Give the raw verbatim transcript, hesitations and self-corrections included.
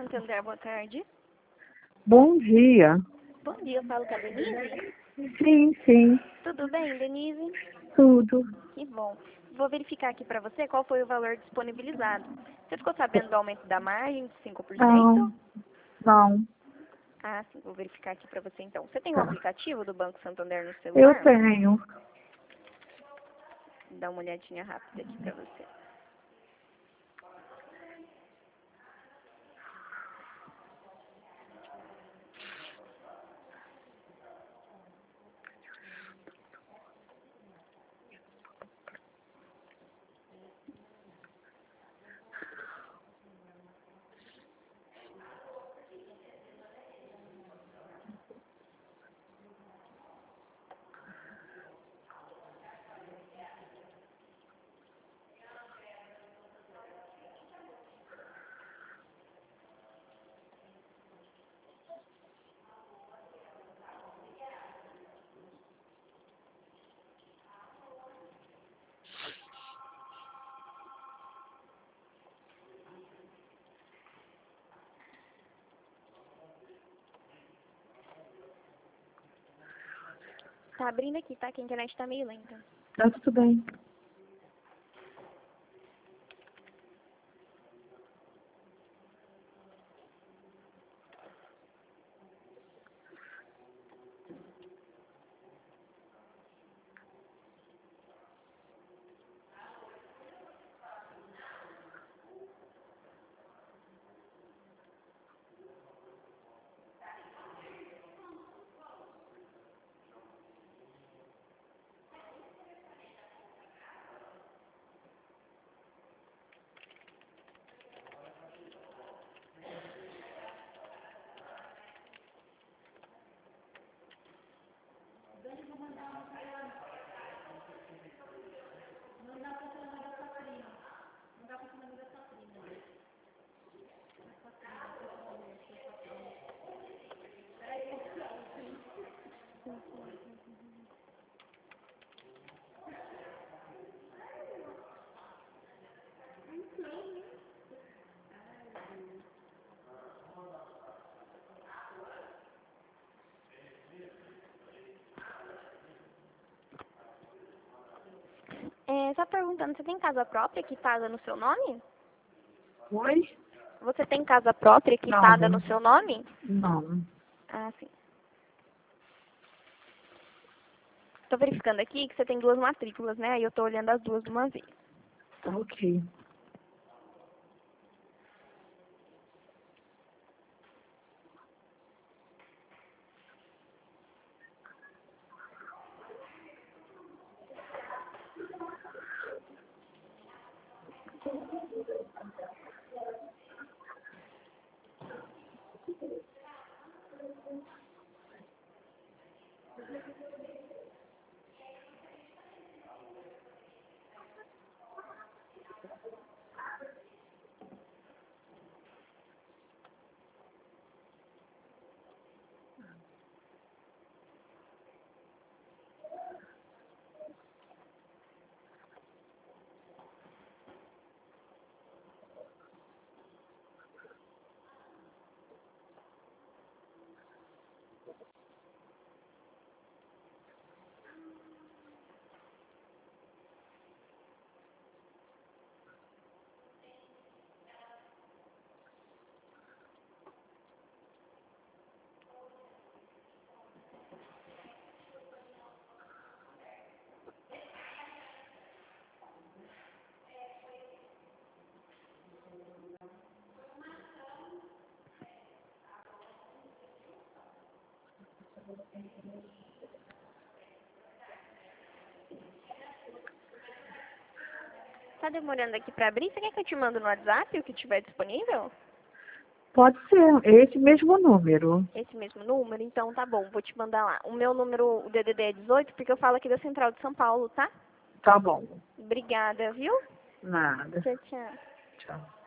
Santander, boa tarde. Bom dia. Bom dia, eu falo com a Denise? Sim, sim, Tudo bem, Denise? tudo. Que bom. Vou verificar aqui para você qual foi o valor disponibilizado. Você ficou sabendo do aumento da margem de cinco por cento? Não, não, Ah, sim, vou verificar aqui para você então. Você tem o tá. aplicativo do Banco Santander no Eu celular? tenho. Dá uma olhadinha rápida aqui para você. Tá abrindo aqui, tá? Que a internet tá meio lenta. Tá tudo bem. É, só perguntando, você tem casa própria quitada no seu nome? Oi? Você tem casa própria quitada Não. no seu nome? Não. Ah, sim. Tô verificando aqui que você tem duas matrículas, né? Aí eu tô olhando as duas de uma vez. Tá ok. Tá demorando aqui pra abrir? Você quer que eu te mando no WhatsApp o que tiver disponível? Pode ser, esse mesmo número. Esse mesmo número? Então tá bom, vou te mandar lá. O meu número, o D D D é dezoito, porque eu falo aqui da Central de São Paulo, tá? Tá bom. Obrigada, viu? Nada. Tchau, tchau. Tchau.